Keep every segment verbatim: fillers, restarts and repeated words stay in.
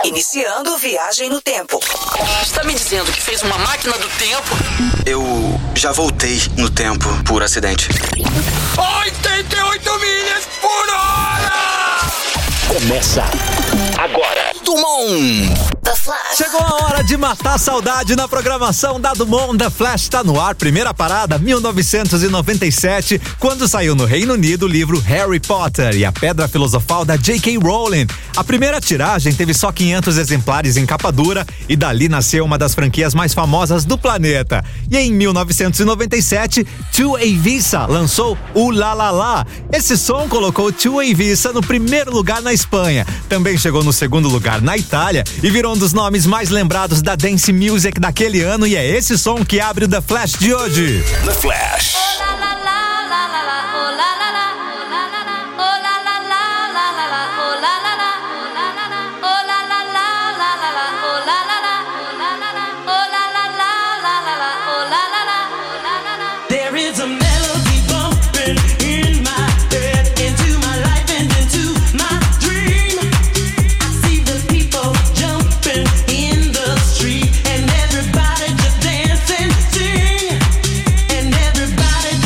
Iniciando viagem no tempo. Está me dizendo que fez uma máquina do tempo? Eu já voltei no tempo por acidente. oitenta e oito milhas por hora! Começa agora. Dumont! The Flash. Chegou a hora de matar a saudade na programação da Dumont. The Flash tá no ar. Primeira parada, mil novecentos e noventa e sete, quando saiu no Reino Unido o livro Harry Potter e a Pedra Filosofal da J K Rowling. A primeira tiragem teve só quinhentos exemplares em capa dura e dali nasceu uma das franquias mais famosas do planeta. E em mil novecentos e noventa e sete, Tua Ibiza lançou o La La La. Esse som colocou Tua Ibiza no primeiro lugar na Espanha. Também chegou no segundo lugar na Itália e virou um dos nomes mais lembrados da dance music daquele ano, e é esse som que abre o The Flash de hoje. The Flash. Everybody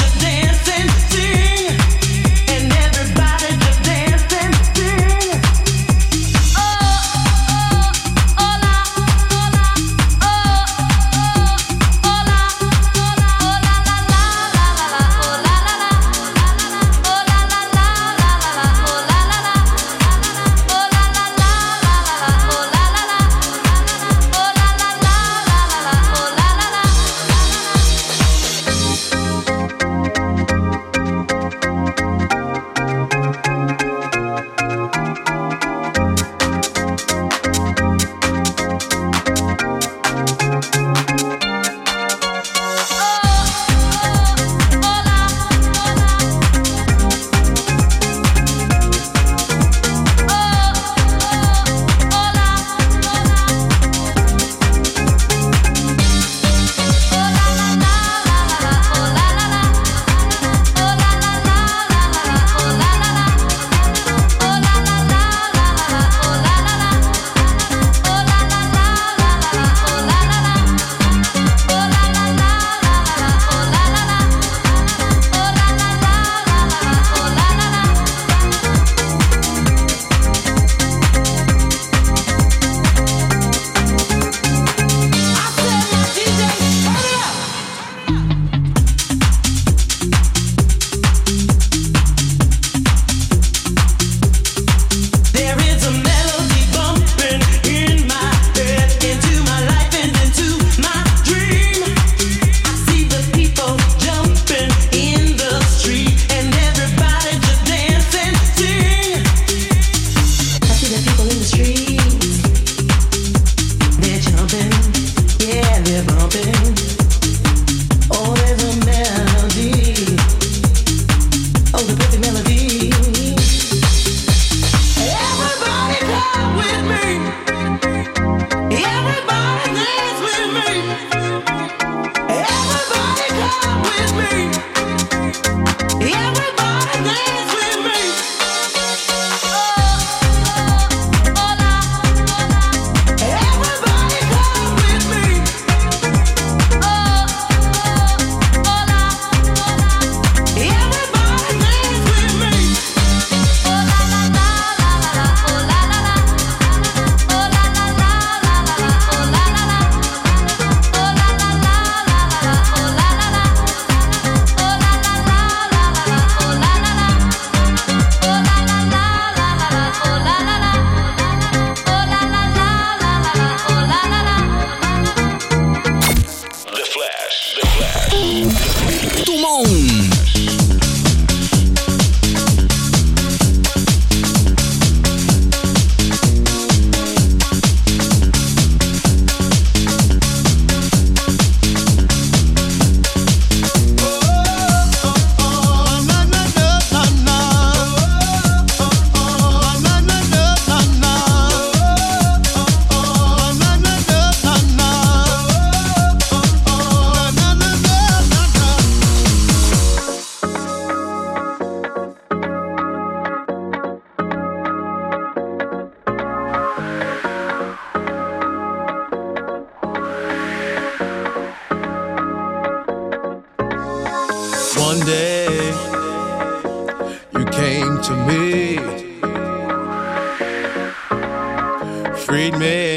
freed me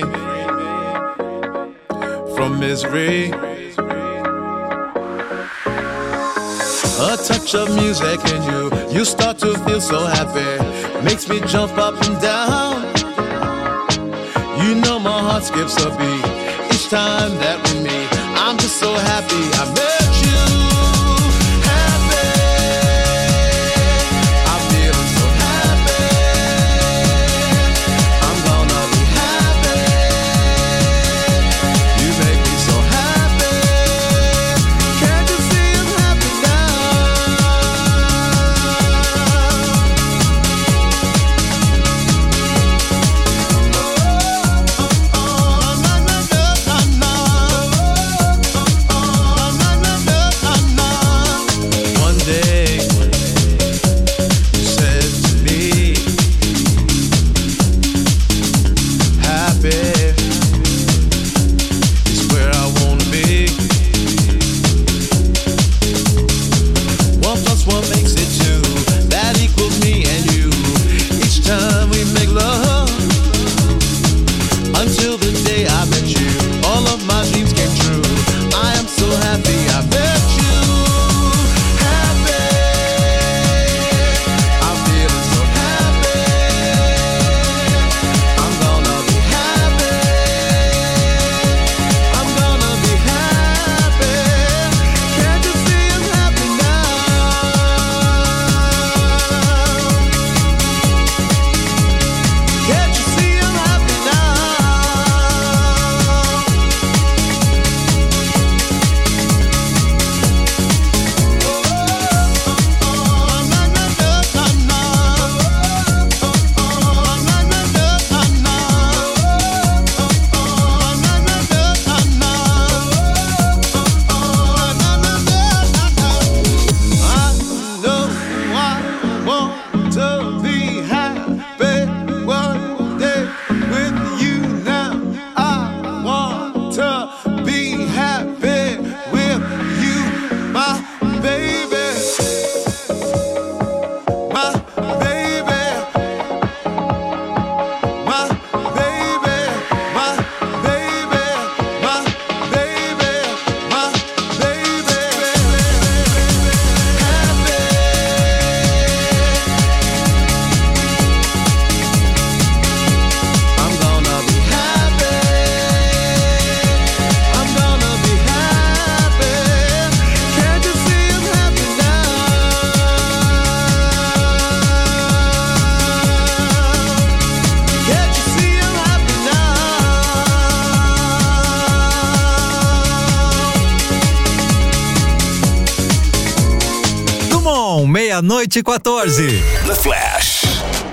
from misery. A touch of music in you, you start to feel so happy. Makes me jump up and down. You know my heart skips a beat each time that we meet. I'm just so happy I met you. Happy, I'm feeling so happy. I'm gonna be happy. You make me so happy. Can't you see I'm happy now? Meia-noite e quatorze. The Flash.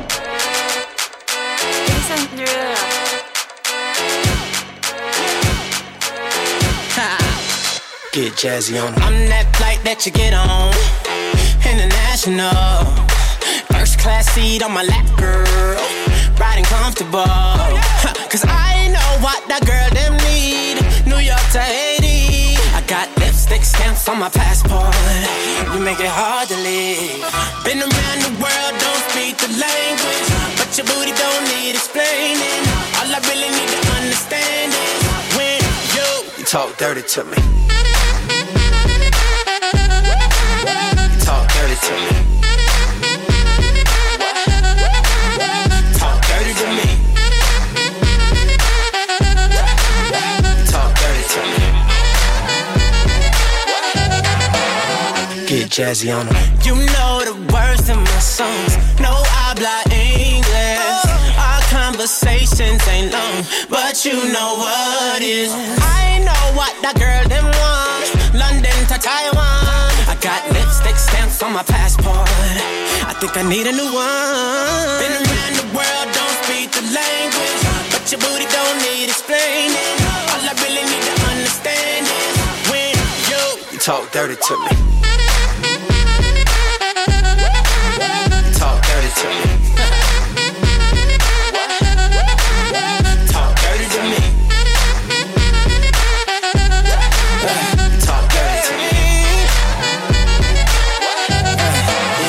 Get jazzy on. I'm that flight that you get on. International. First class seat on my lap, girl. Riding comfortable. Cause I know what that girl them need. New York to Haiti. I got lipstick stamps on my passport. You make it hard to leave. Been around the world, don't speak the language, but your booty don't need explaining. All I really need to understand is when you, you talk dirty to me. You talk dirty to me. Talk dirty to me. Talk dirty to me. Get jazzy on them. You know the words in my songs. No habla English. Our conversations ain't long, but you know what is. I know what that girl them want. London to Taiwan. I got lipstick stamps on my passport. I think I need a new one. Been around the world, don't speak the language, but your booty don't need explaining. All I really need to understand is when you, you talk dirty to me. Talk dirty to me. Talk dirty to me. Talk dirty to me.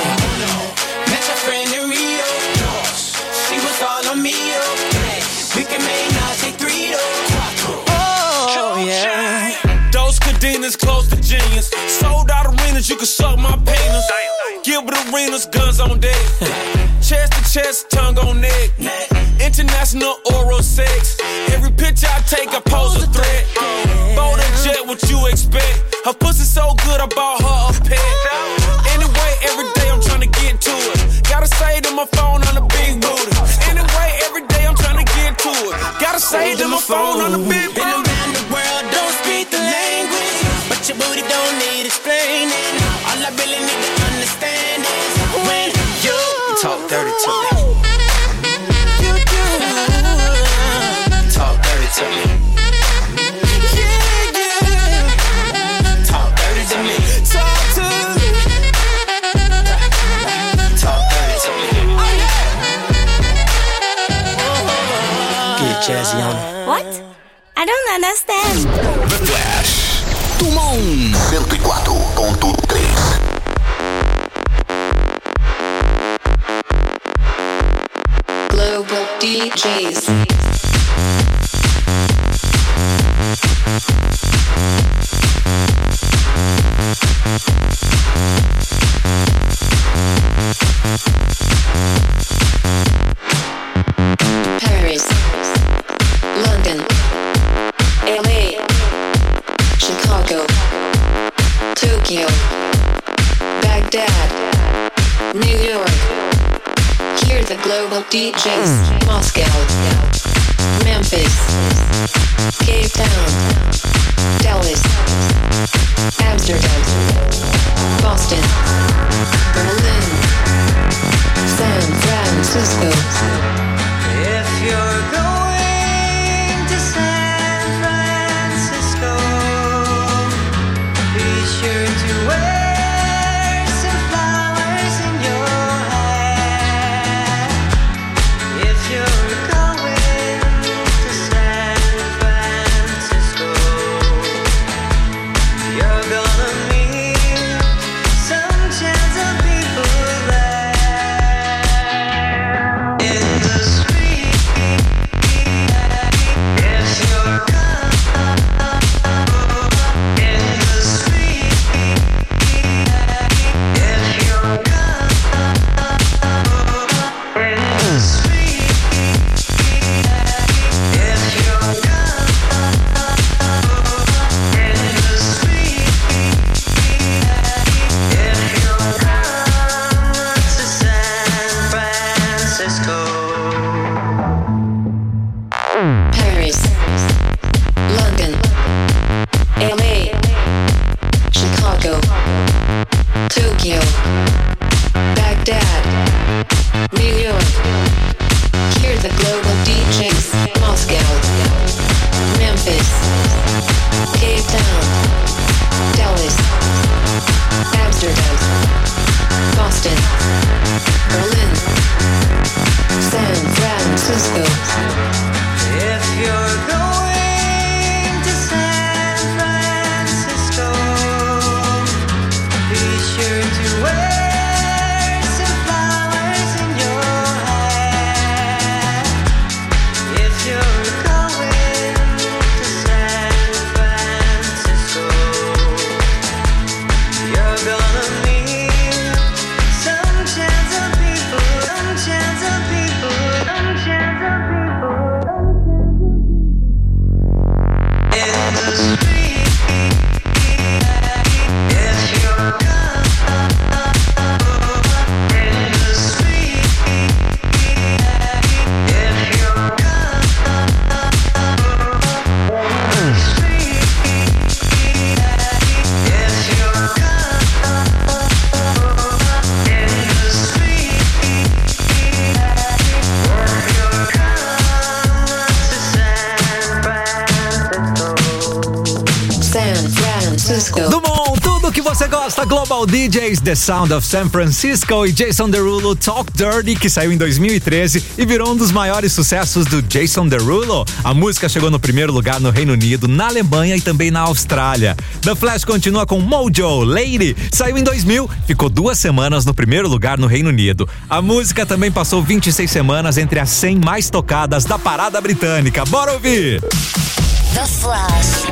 Met your friend in Rio. She was all on me. We que me nace three, oh, yeah. Those cadenas close to genius. Sold out arenas, you can suck my penis. Gilbert Arenas, guns on deck. Chest to chest, tongue on neck. International oral sex. Every picture I take, I pose a threat. Bold and jet, what you expect? Her pussy so good, I bought her a pet. Anyway, every day I'm trying to get to it. Gotta say to my phone on the big booty. Anyway, every day I'm trying to get to it. Gotta say to my phone on the big booty. Been around the world, don't speak the language, but your booty don't need explaining. All I really need to understand is when you Talk dirty to me. You do Talk dirty to me. Yeah, yeah. Talk dirty to me. Talk to me. Talk dirty to me. Oh, yeah. Get jazzy on it. What? I don't understand. The Flash. Tumon cento e quatro ponto três. Global D Js. Paris, London, L A, Chicago, Tokyo, Baghdad, New York. Hear the global D Js. Moscow, Memphis, Cape Town, Dallas, Amsterdam, Boston, Berlin, San Francisco. If you're going to San Francisco, be sure to wear some flowers in your hair. If you're going to San Francisco, you're gonna meet some chance of people there. In the street, if you're in the street, if you're in the street, if you're in the street, if you're to San Francisco. Paris, London, L A, Chicago, Tokyo, Baghdad, New York. Hear the global D Js. Moscow, Memphis, Cape Town, Dallas, Amsterdam, Boston, Berlin, San Francisco. If you're going to San Francisco, be sure to wear some flowers in your hair. If you're going to San Francisco, you're gonna meet some chance of people, some chance of people, some chance of people. In the street, if you're in the street, if you're in the street, if you're in the street, if you're to San Francisco. San Francisco. Dumont, tudo do que você gosta, Global D Js, The Sound of San Francisco e Jason Derulo, Talk Dirty, que saiu em dois mil e treze e virou um dos maiores sucessos do Jason Derulo. A música chegou no primeiro lugar no Reino Unido, na Alemanha e também na Austrália. The Flash continua com Mojo, Lady, saiu em dois mil, ficou duas semanas no primeiro lugar no Reino Unido. A música também passou vinte e seis semanas entre as cem mais tocadas da parada britânica. Bora ouvir! The Flash.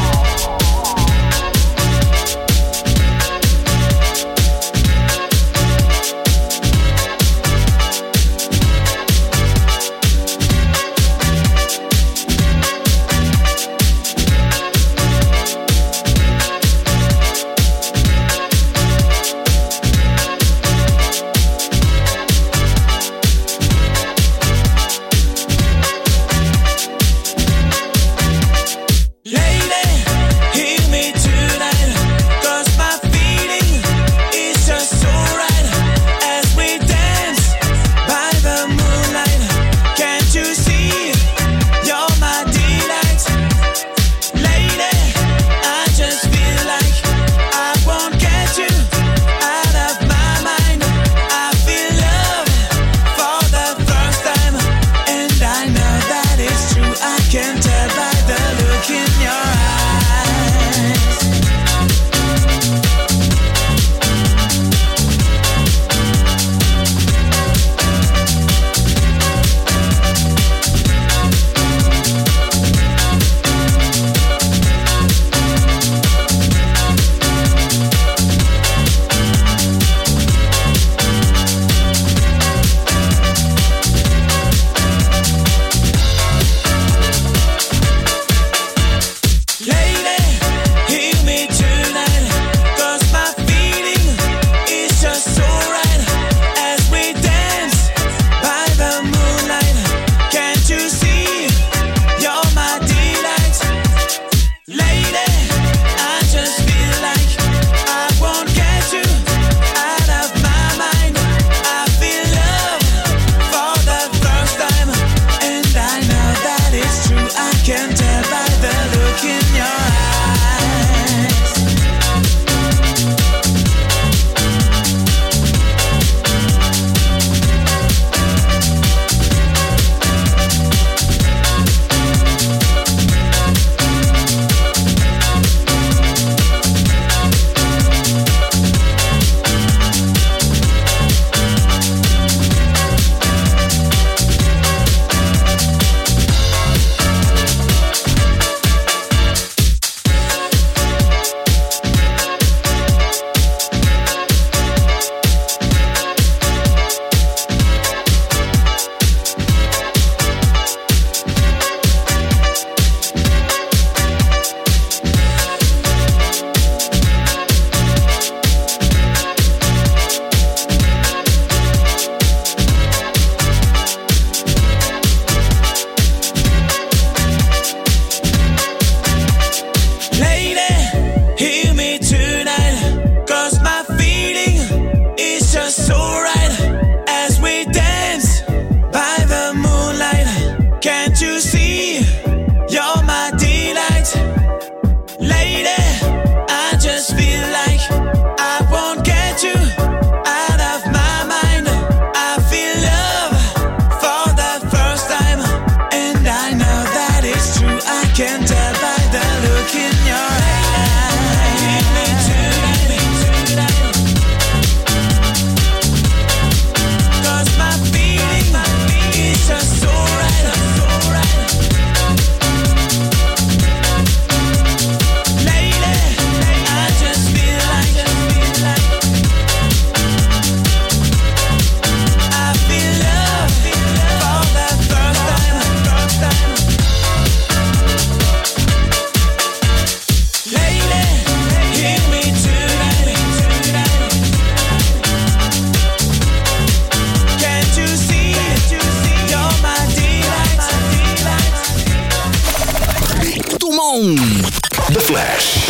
The Flash.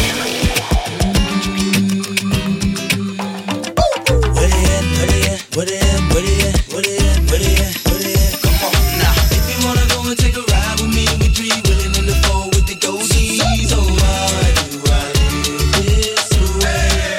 Way.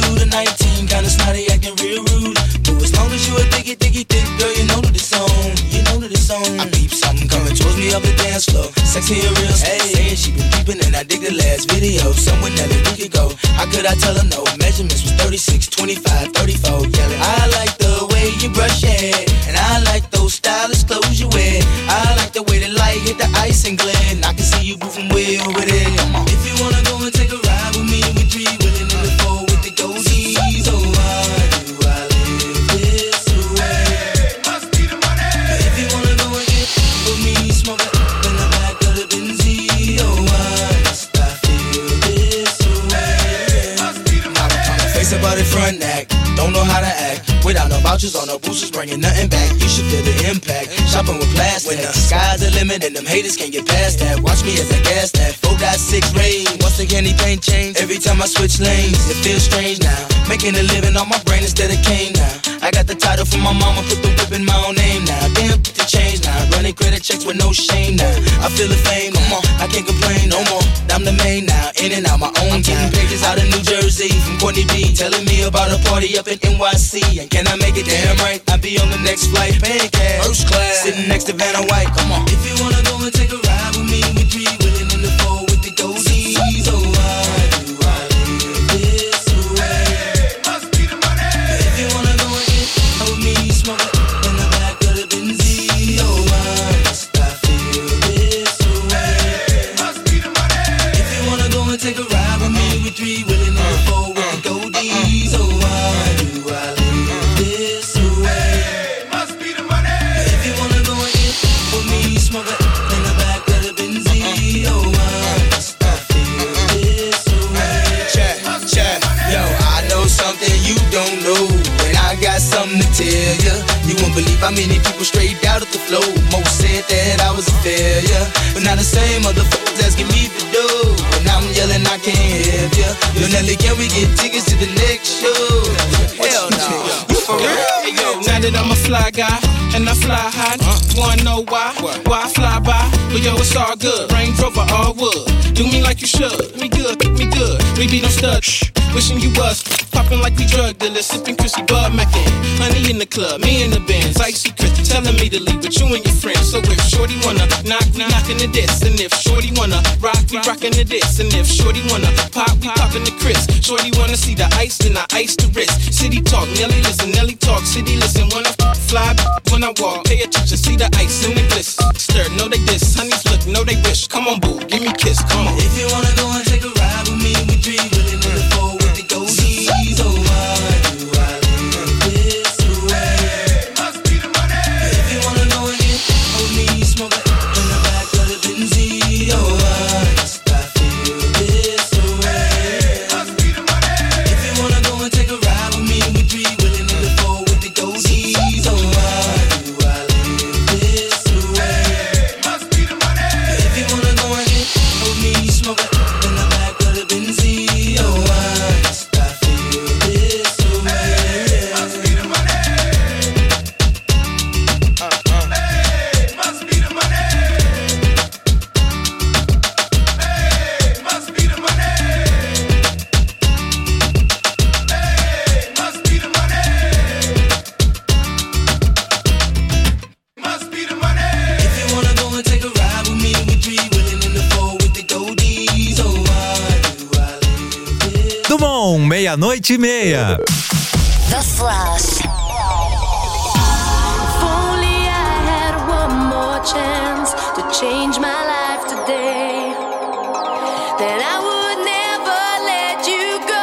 twenty-two to nineteen, kinda snotty, acting real rude. But as long as you a diggy, diggy, thick girl, you know that it's on. You know that it's on. I peep something coming towards me up the dance floor. Sexy and real, hey. Saying she been peeping and I dig the last video. Somewhere that we could go. How could I tell her no? Measurements was thirty-six, twenty-five, thirty-four. Yelling, I like the way you brush your hair, and I like those stylish clothes you wear. I like the way the light hit the ice and glare, and I can see you moving way over there. If you wanna go and take a ride with me, we three willing in the four with the goldies. Oh, why do I live this way? Must be the money. If you wanna go and get with me, smoke it in the back of the Benzie. Oh, why must I feel this way? Must be the money. Face about it, front act, don't know how to act. Without no vouchers or no boosters, bringing nothing back. You should feel the impact. Shopping with plastic. When the sky's the limit and them haters can't get past that. Watch me as I gas that. four point six range. Once again, anything change. Every time I switch lanes, it feels strange now. Making a living on my brain instead of cane now. I got the title from my mama, put the whip in my own name now. Damn, put the change now. Running credit checks with no shame now. I feel the fame, come on, I can't complain no more. I'm the main now, in and out my own. I'm getting pages out of New Jersey from Courtney B, telling me about a party up in N Y C. And can I make it damn right? I'll be on the next flight, paying cash, first class, sitting next to Vanna White. Come on. If you wanna go and take a ride with me, we three willing in the four with the goldies. Oh, why do I live this way? Must be the money. If you wanna go and get with me, smoke it in the back of the Benzie. Oh, why must I feel this way? Must be the money. If you wanna go and take a ride with me, we three willing in the four with the goldies. Oh, why do I live this way? Must be the money. If you wanna go and get with me, smoke it in the back of the Benzie. Oh, why must I feel this way? Check, check. Yo, I know something you don't know, and I got something to tell ya. You won't believe how many people straight out of the flow. Most said that I was a failure, but now the same motherfuckers asking me for dough. And I'm yelling, I can't help ya. Yo, Nelly, can we get tickets to the next show? Hell no. You for real? Hey, yo, now that I'm a fly guy and I fly high, wanna know why? Why I fly by? But yo, it's all good. Range Rover, all wood. Do me like you should. Me good, me good. We be no studs. Wishing you was popping like we drug dealers, sipping Chrissy Bud Mackin. Honey in the club, me in the Benz, icy Chris telling me to leave with you and your friends. So if Shorty wanna knock, we knockin' the diss, and if Shorty wanna rock, we rockin' the diss, and if Shorty wanna pop, we poppin' the Chris. Shorty wanna see the ice, then I ice the wrist. City talk, Nelly listen, Nelly talk, city listen. When I fly, when I walk, pay attention, see the ice in the bliss. Stir, know they diss, honeys look, know they wish. Come on, boo, give me a kiss, come on. If you wanna go and take a ride with me, we three willing in the four with the goldies. Oh, why do I live this way? Must be the money. If you wanna go and get with me, smoke it in the back of the Benzie. Oh, why must I feel this way? Must be the money. If you wanna go and take a ride with me, we three willing in the four with the goldies. Oh, why do I live this way? Must be the money. If you wanna go and get with me, smoke it in the back of the Benzie. Oh, why must I feel this way? Must be the money. Uh, uh. Hey, must be the money. Hey, must be the money. Hey, must be the money. Must be the money. If you wanna go and take a ride with me, we three willing in the four with the goldies. Oh, why do I live this? Dumont, meia-noite e meia. The Flash. If only I had one more chance to change my life today, then I would never let you go.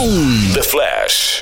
Dumont. The Flash.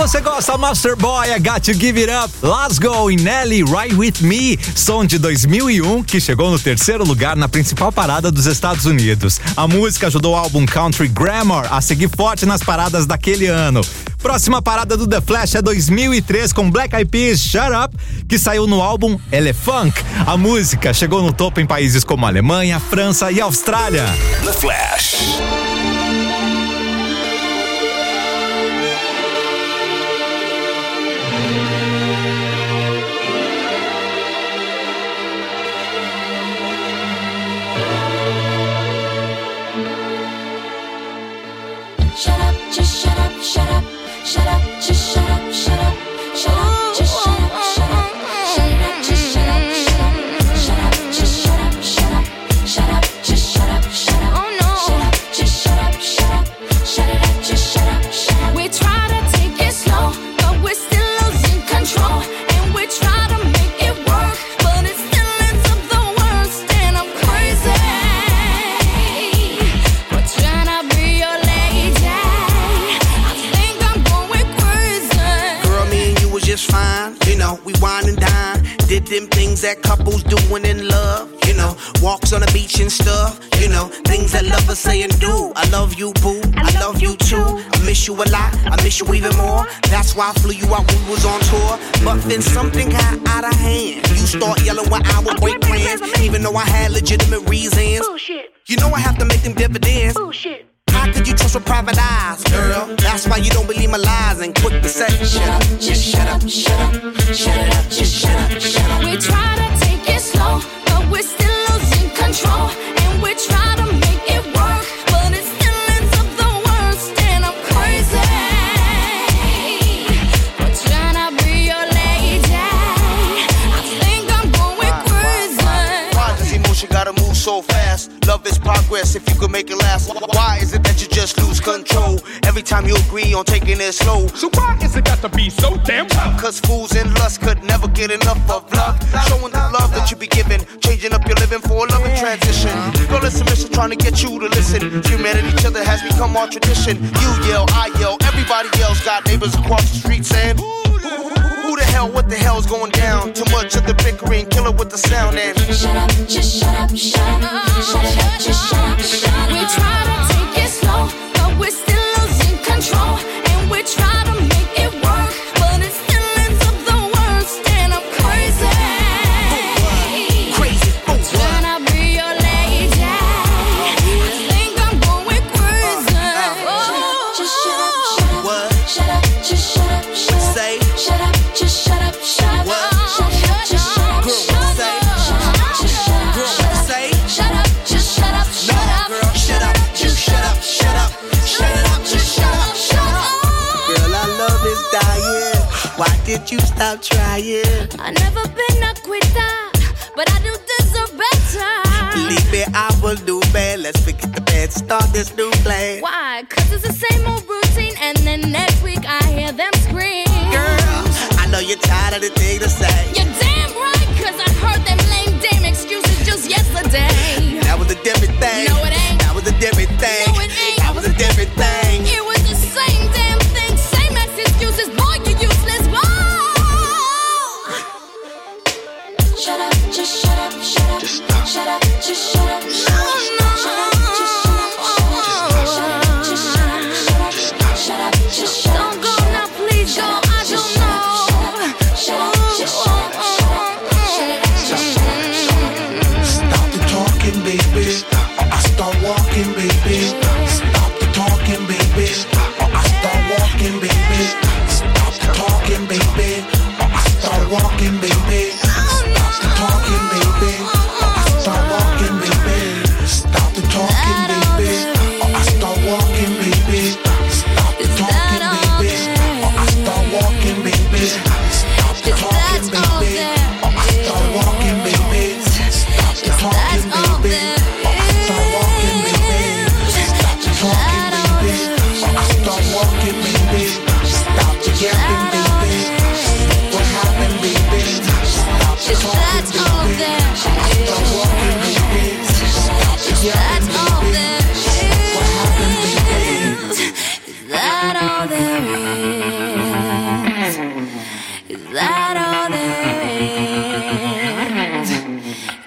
você gosta, Master Boy, I Got to Give It Up, Lasgo e Nelly, Ride With Me, som de dois mil e um que chegou no terceiro lugar na principal parada dos Estados Unidos. A música ajudou o álbum Country Grammar a seguir forte nas paradas daquele ano. Próxima parada do The Flash é dois mil e três com Black Eyed Peas, Shut Up, que saiu no álbum Elefunk. A música chegou no topo em países como Alemanha, França e Austrália. The Flash. Shut up, just shut up, shut up, shut up, just shut up, shut up, shut up, just shut up, shut up, shut up, just shut up, shut up, shut up, just shut up, shut up, shut up, just shut up, shut up, oh no, shut up, just shut up, shut up, shut it up, just shut up, shut up. We try to take it slow, but we're still losing control, and we try to make it work, but it still ends up the worst, and I'm crazy. We're trying to be your just fine, you know, we wine and dine. Did them things that couples doing in love, you know, walks on the beach and stuff, you know, things that lovers say and do. I love you, boo, I love you too. I miss you a lot, I miss you even more. That's why I flew you out when we was on tour. But then something got out of hand. You start yelling when I would break plans, even though I had legitimate reasons. Bullshit. You know I have to make them dividends. Bullshit. How could you trust with private eyes, girl? That's why you don't believe my lies and quick to say, shut up, just shut up, shut up, shut it up, just shut up, shut up. We try to take it slow, but we're still losing control, and we try to make it work, but it still ends up the worst, and I'm crazy. We're trying to be your lady. I think I'm going crazy. Why does emotion gotta move so fast? Love is progress if you could make it last. Why is it that you just lose control every time you agree on taking it slow? So why is it got to be so damn tough? Cause fools and lust could never get enough of love. Showing the love that you be giving, changing up your living for a loving transition. Girl, it's a mission trying to get you to listen. Screaming at each other has become our tradition. You yell, I yell, everybody yells. Got neighbors across the street saying, who the hell, what the hell's going down? Too much of the bickering, kill it with the sound and shut up, just shut up, shut up, shut it up, just shut up, shut up. We try to take it slow, but we're still losing control, and we try to make it work, but it still ends up the worst, and I'm crazy. Crazy, oh what? Trying to be your lady. I think I'm going crazy. Oh, just shut up, shut up, what? Shut up, just shut up, shut up. Say, shut up, just shut up, shut up. What? Shut up, just shut up, girl, shut up. say, Shut up, just shut up, girl, shut up. say, Shut up, just shut up, shut no, up. girl, shut up, you shut up, shut up, shut it up, just shut up, shut up. Girl, our love is dying. Why did you stop trying? I've never been a quitter, but I do deserve better. Believe me, I will do bad. Let's forget the bad, start this new plan. Why? Cause it's the same old routine, and then next week I hear them scream. Girl, I know you're tired of the thing to say. You're damn right, cause I heard them lame damn excuses just yesterday. That was a different thing. No, it ain't. That was a different thing. No, it ain't. That was a different thing. It was the same damn thing, same ass excuses. Boy, you useless. Whoa. Shut up, just shut up, shut up. Just stop. Shut up, just shut up. No, no. Shut up, just shut up, shut up. Just shut up, shut up, shut up. Shut up, just shut up. Don't go now, please go. I don't know. Shut up, just shut up.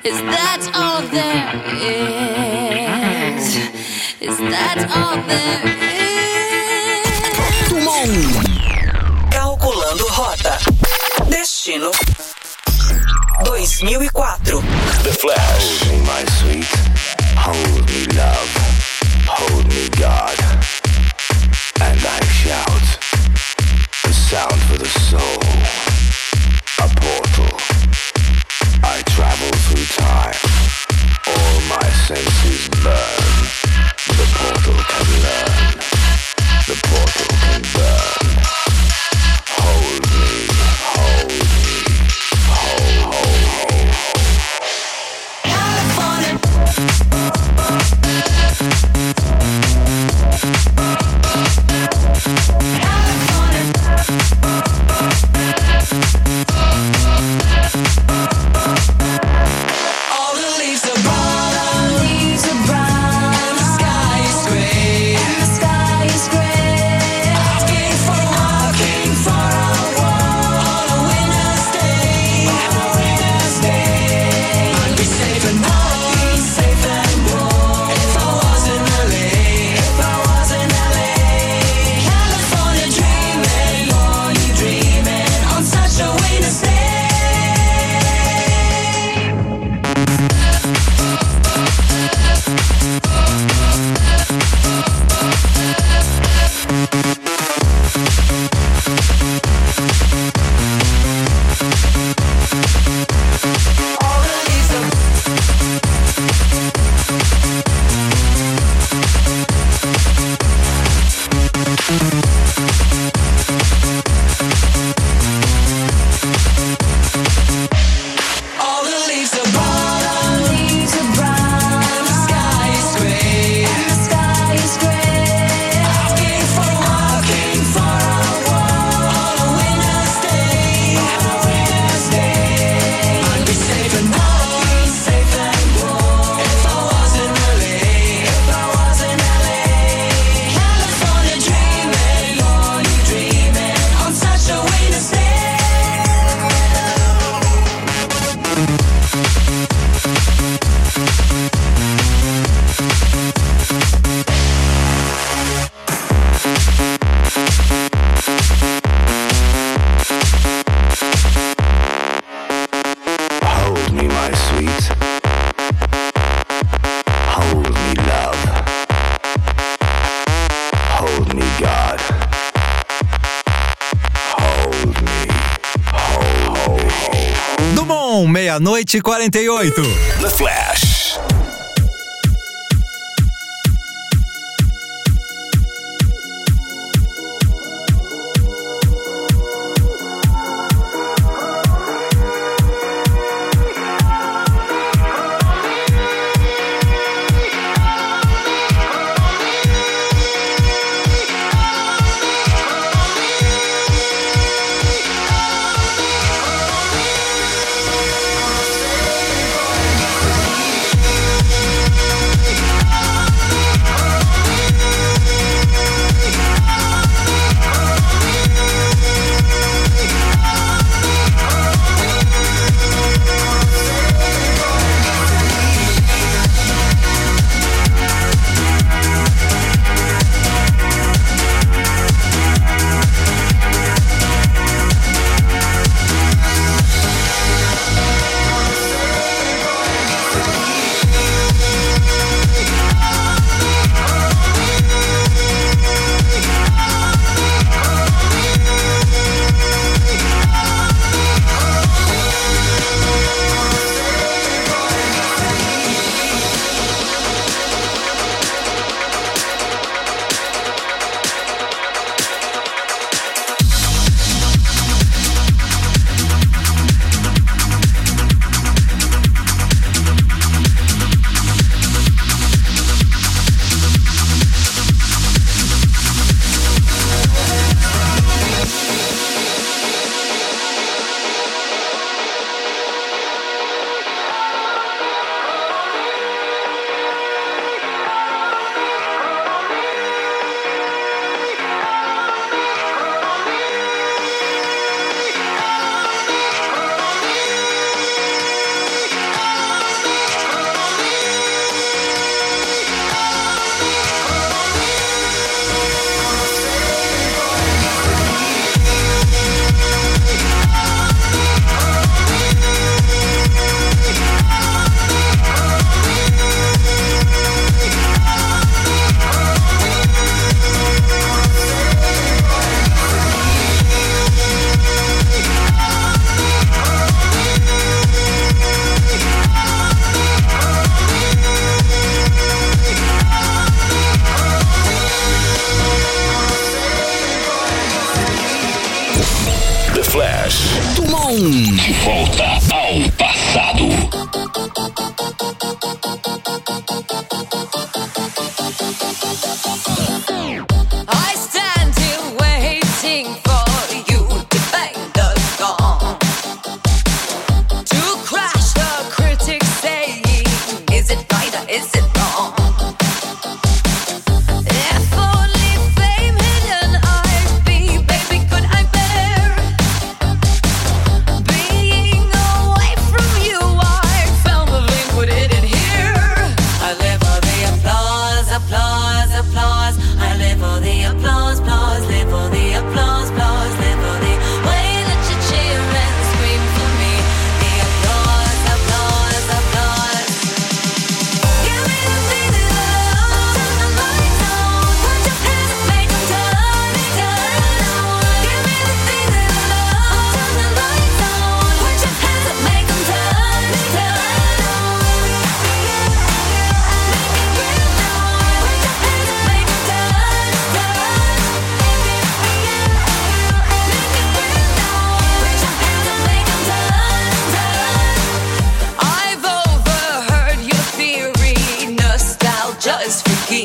Is that all there is? Is that all there is? Dumont. Calculando rota. Destino dois mil e quatro. The Flash. Hold me, my sweet. Hold me, love. Hold me, God. And I shout. A sound for the soul. A portal. I travel through time. All my senses burn. The portal can learn. The portal can burn. Hold me, hold me, hold, hold, hold, hold. California. All the leaves are brown, all the leaves are brown, and the sky is gray, and the sky is gray. Asking for walking for a walk on a winter's day, on a winter's day. I'd be safe and warm, be safe and warm if I was in L A, if I was in L A. California dreaming, California dreaming on such a winter's day. All the leaves are brown, all the leaves are brown, and the sky is gray, and the sky is gray. Asking for walking for a walk on a winter's day, on a winter's day. I'd be safe and warm, be safe and warm if I was in L A, if I was in L A. California dreaming, California dreaming on such a winter's day. Hold me, my sweet. Hold me, love. Hold me, God. Hold me. Hold, hold, hold. Dumont, meia-noite e quarenta e oito. The Flash.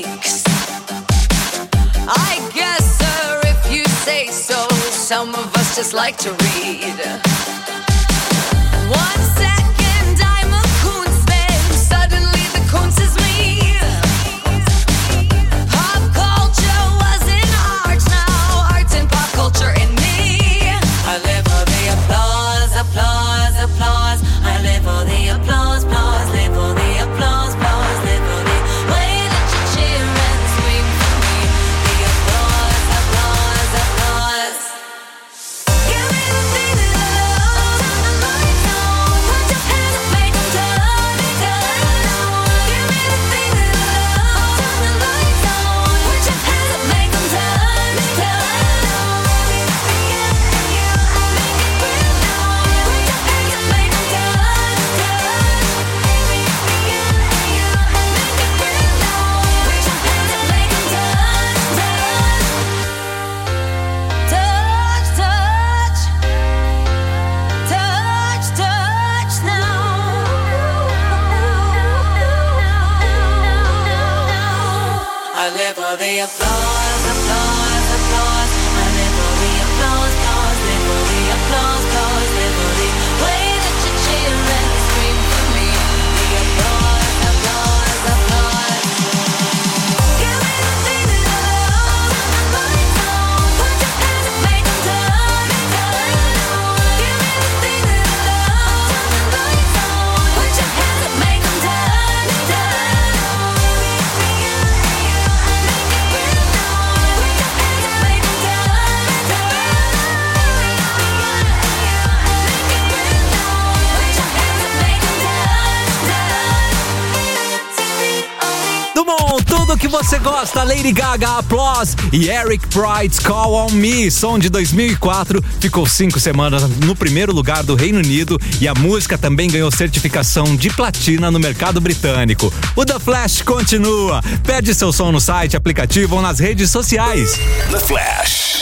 weeks. I guess, sir, if you say so, some of us just like to read. One second I'm a Kunstman, suddenly the Kunst is me. Pop culture wasn't art, now art's in pop culture in me. I live for the applause, applause, applause. I live for the applause, applause, live for the applause, applause, live for the way that you cheer and scream for me. The applause, applause, applause. Give me the thing that I love, turn the lights on, put your hands up, make them turn, turn. Give me the thing that I love, turn the lights on, put your hands up, make them turn, turn. I live for the applause, applause, applause. I live for the applause, applause, live for the applause, applause, live for the way that you cheer and scream for me. The applause, applause, applause. Give me the thing that I love, turn the lights on, put your hands up, make them turn, turn. Give me the thing that I love, turn the lights on, put your hands up, make them turn, turn. Dumont, tudo que você gosta, Lady Gaga, Applause e Eric Prydz, Call on Me, som de dois mil e quatro, ficou cinco semanas no primeiro lugar do Reino Unido e a música também ganhou certificação de platina no mercado britânico. O The Flash continua, pede seu som no site, aplicativo ou nas redes sociais. The Flash.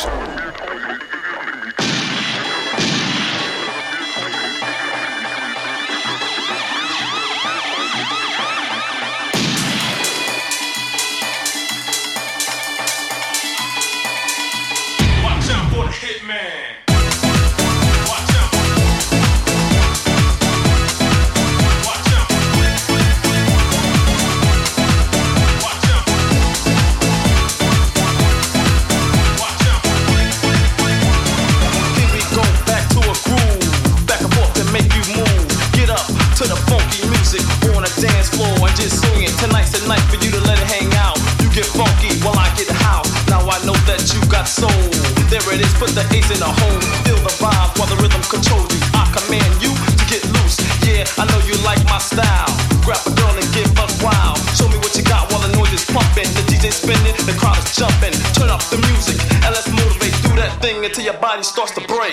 Put the ace in the hole, feel the vibe while the rhythm controls you. I command you to get loose. Yeah, I know you like my style. Grab a girl and get buck wild. Show me what you got while the noise is pumping. The D J spinning, the crowd is jumping. Turn up the music and let's motivate. Do that thing until your body starts to break.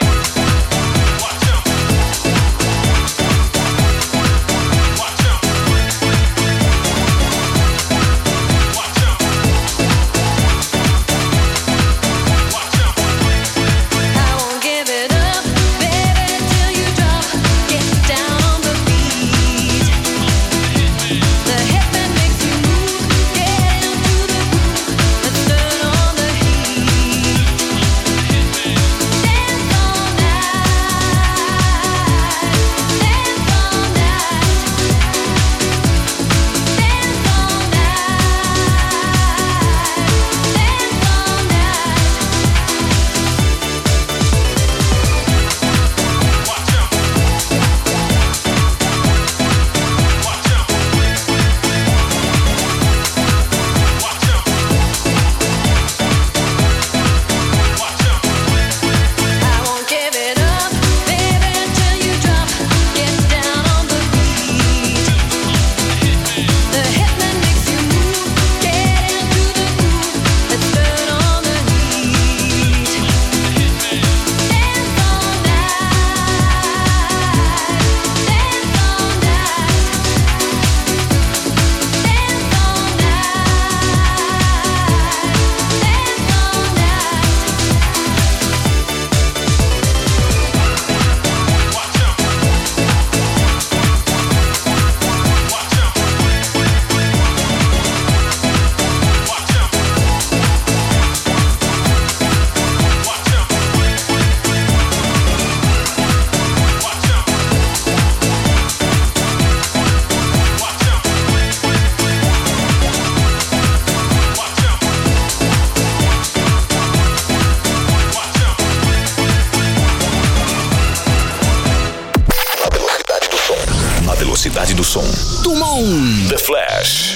Dance on that. Dumont. The Flash.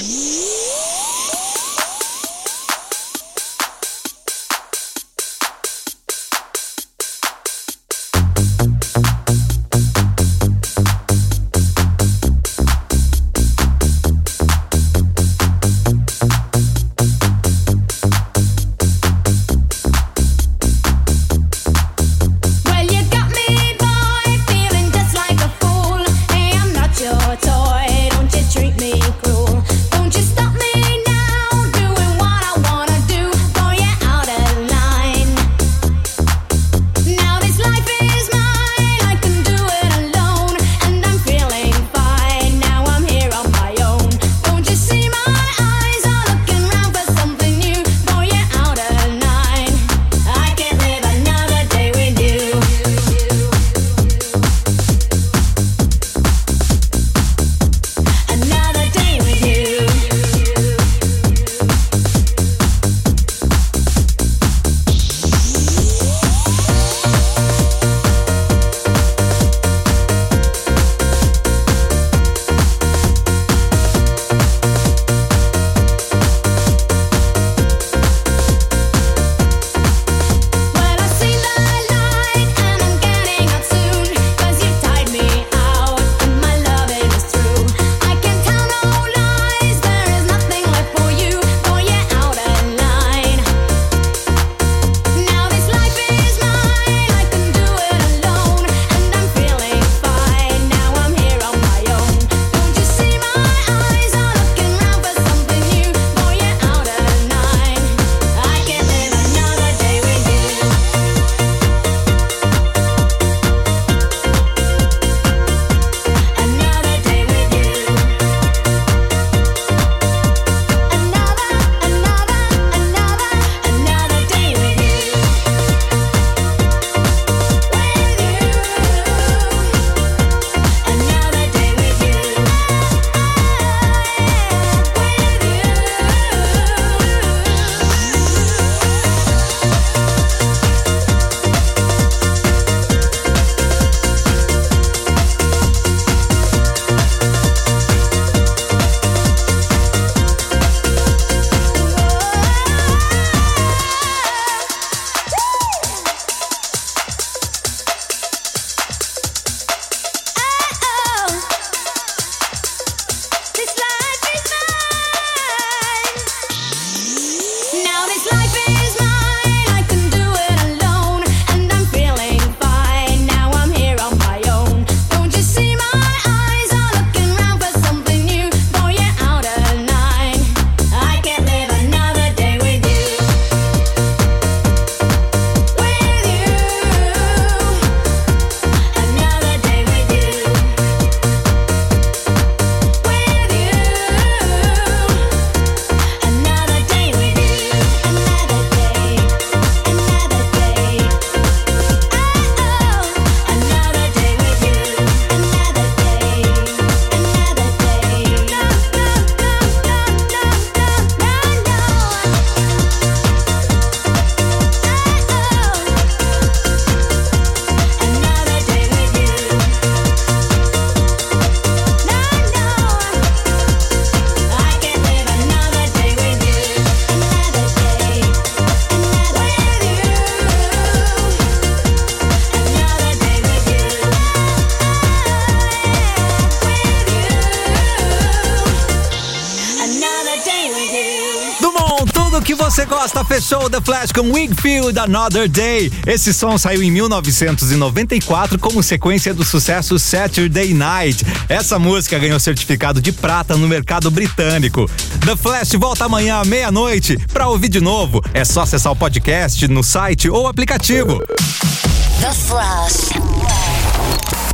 que você gosta, fechou The Flash com Wingfield, Another Day. Esse som saiu em mil novecentos e noventa e quatro como sequência do sucesso Saturday Night. Essa música ganhou certificado de prata no mercado britânico. The Flash volta amanhã à meia-noite. Pra ouvir de novo, é só acessar o podcast no site ou aplicativo. The Flash.